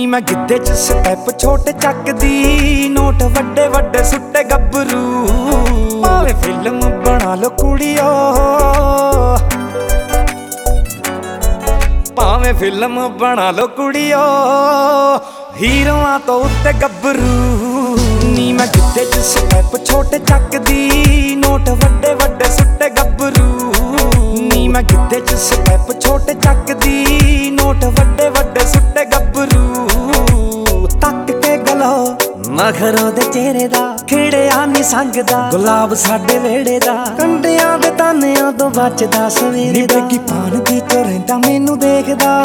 ਨੀ ਮੈਂ ਗਿੱਧੇ ਚ ਸਟੈਪ ਛੋਟੇ ਚੱਕਦੀ, ਨੋਟ ਵੱਡੇ ਵੱਡੇ ਸੁੱਟੇ ਗੱਭਰੂ। ਭਾਵੇਂ ਫਿਲਮ ਬਣਾ ਲੋ ਕੁੜੀਓ, ਭਾਵੇਂ ਫਿਲਮ ਬਣਾ ਲੋ ਕੁੜੀਓ, ਹੀਰੋਆਂ ਤੋਂ ਉੱਤੇ ਗੱਭਰੂ। ਨੀ ਮੈਂ ਗਿੱਧੇ ਚ ਸਟੈਪ ਛੋਟੇ ਚੱਕਦੀ, ਨੋਟ ਵੱਡੇ ਵੱਡੇ ਸੁੱਟੇ ਗੱਭਰੂ। ਨੀ ਮੈਂ ਗਿੱਧੇ ਚ ਸਟੈਪ ਛੋਟੇ ਚੱਕਦੀ, ਨੋਟ ਵੱਡੇ ਵੱਡੇ ਸੁੱਟੇ ਗੱਭਰੂ। ਤੱਕ ਕੇ ਗਲੋ ਮਖਰੋਂ ਦੇ ਚਿਹਰੇ ਦਾ, ਖਿੜਿਆ ਨੀ ਸੰਗਦਾ ਗੁਲਾਬ ਸਾਡੇ ਵਿਹੜੇ ਦਾ। ਕੰਡਿਆਂ ਦੇ ਤਾਨਿਆਂ ਤੋਂ ਬਚਦਾ ਸਵੇਰੇ ਦਾ, ਬੇਗੀ ਪਾਨ ਦੀ ਚੋਂ ਰਹਿੰਦਾ ਮੈਨੂੰ ਦੇਖਦਾ।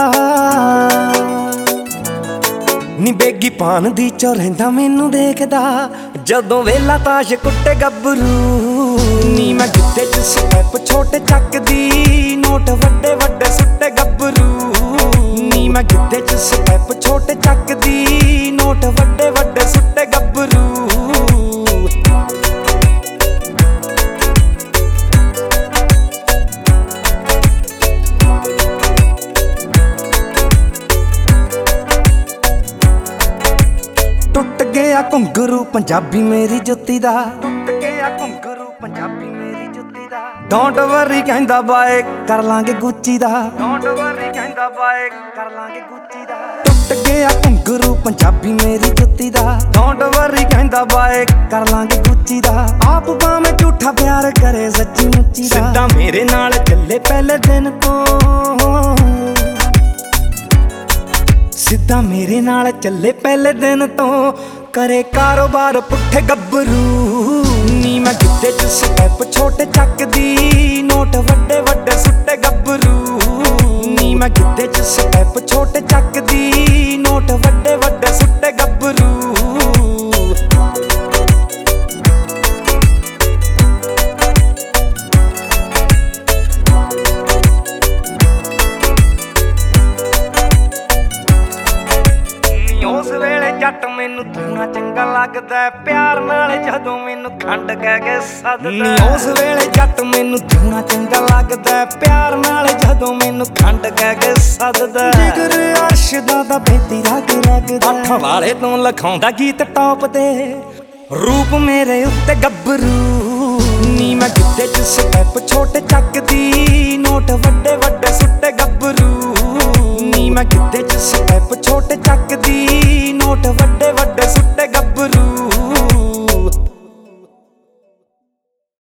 ਨੀ ਬੇਗੀ ਪਾਨ ਦੀ ਚੋਂ ਰਹਿੰਦਾ ਮੈਨੂੰ ਦੇਖਦਾ, ਜਦੋਂ ਵੇਲਾ ਤਾਸ਼ ਕੁੱਟੇ ਗੱਭਰੂ। ਨੀ ਮੈਂ ਗਿੱਧੇ ਚ ਸਟੈਪ ਛੋਟੇ ਚੱਕਦੀ, ਨੋਟ ਵੱਡੇ ਵੱਡੇ ਸੁੱਟੇ ਗੱਭਰੂ। ਨੀ ਮੈਂ ਗਿੱਧੇ ਚ ਸਟੈਪ ਛੋਟੇ ਚੱਕਦੀ, ਨੋਟ ਵੱਡੇ ਵੱਡੇ ਸੁੱਟੇ ਗੱਭਰੂ। ਟੁੱਟ ਗਿਆ ਘੁੰਗਰੂ ਪੰਜਾਬੀ ਮੇਰੀ ਜੁੱਤੀ ਦਾ, ਟੁੱਟ ਗਿਆ ਘੁੰਗਰੂ ਪੰਜਾਬੀ ਮੇਰੀ ਜੁੱਤੀ ਦਾ। ਡੋਂਟ ਵਰੀ ਕਹਿੰਦਾ ਬਾਏ ਕਰ ਲਾਂਗੇ ਗੁੱਚੀ ਦਾ, ਡੋਂਟ ਵਰੀ ਕਹਿੰਦਾ ਬਾਏ ਕਰ ਲਾਂਗੇ ਗੁੱਚੀ ਦਾ। ਟੁੱਟ ਗਿਆ ਘੁੰਗਰੂ ਪੰਜਾਬੀ ਮੇਰੀ ਜੁੱਤੀ ਦਾ, ਡੋਂਟ ਵਰੀ ਕਹਿੰਦਾ ਬਾਏ ਕਰ ਲਾਂਗੇ ਗੁੱਚੀ ਦਾ। ਆਪ ਭਾਵੇਂ ਝੂਠਾ ਪਿਆਰ ਕਰੇ ਸੱਚੀ ਮੁੱਚੀ ਦਾ, ਸਿੱਧਾ ਮੇਰੇ ਨਾਲ ਚੱਲੇ ਪਹਿਲੇ ਦਿਨ ਤੋਂ, ਸਿੱਧਾ ਮੇਰੇ ਨਾਲ ਚੱਲੇ ਪਹਿਲੇ ਦਿਨ ਤੋਂ। ਕਰੇ ਕਾਰੋਬਾਰ ਪੁੱਠੇ ਗੱਭਰੂ। ਨੀ ਮੈਂ ਗਿੱਧੇ ਚ ਸਟੈਪ ਛੋਟੇ ਚੱਕਦੀ, ਨੋਟ ਵੱਡੇ ਵੱਡੇ ਸੁੱਟੇ ਗੱਭਰੂ। ਨੀ ਮੈਂ ਗਿੱਧੇ ਚ ਸਟੈਪ ਛੋਟੇ ਚੱਕਦੀ, ਨੋਟ ਵੱਡੇ ਵੱਡੇ ਸੁੱਟੇ ਗੱਭਰੂ। ਉਸ ਵੇਲੇ ਜੱਟ ਮੈਨੂੰ ਧੂਣਾ ਚੰਗਾ ਲੱਗਦਾ, ਪਿਆਰ ਨਾਲ ਜਦੋਂ ਮੈਨੂੰ ਖੰਡ ਕਹਿ ਕੇ ਸੱਦਦਾ। ਉਸ ਵੇਲੇ ਜੱਟ ਮੈਨੂੰ ਧੂਣਾ ਚੰਗਾ ਲੱਗਦਾ, ਪਿਆਰ ਨਾਲ ਜਦੋਂ ਮੈਨੂੰ ਖੰਡ ਕਹਿ ਕੇ ਸੱਦਦਾ। ਜਿਗਰ ਅਰਸ਼ਦਾ ਦਾ ਬੇਤੀ ਰਗ ਲੱਗਦਾ, ਅੱਖਾਂ ਵਾਲੇ ਤੋਂ ਲਿਖਾਉਂਦਾ ਗੀਤ ਟੌਪ ਤੇ, ਰੂਪ ਮੇਰੇ ਉੱਤੇ ਗੱਭਰੂ। ਨੀ ਮੈਂ ਗਿੱਧੇ ਚ ਸਟੈਪ ਛੋਟੇ ਚੱਕਦੀ, ਨੋਟ ਵੱਡੇ ਵੱਡੇ ਸੁੱਟੇ ਗੱਭਰੂ। ਨੀ ਮੈਂ ਗਿੱਧੇ ਚ ਸਟੈਪ ਛੋਟੇ ਚੱਕਦੀ, ਨੋਟ ਵੱਡੇ ਵੱਡੇ ਸੁੱਟੇ ਗੱਭਰੂ।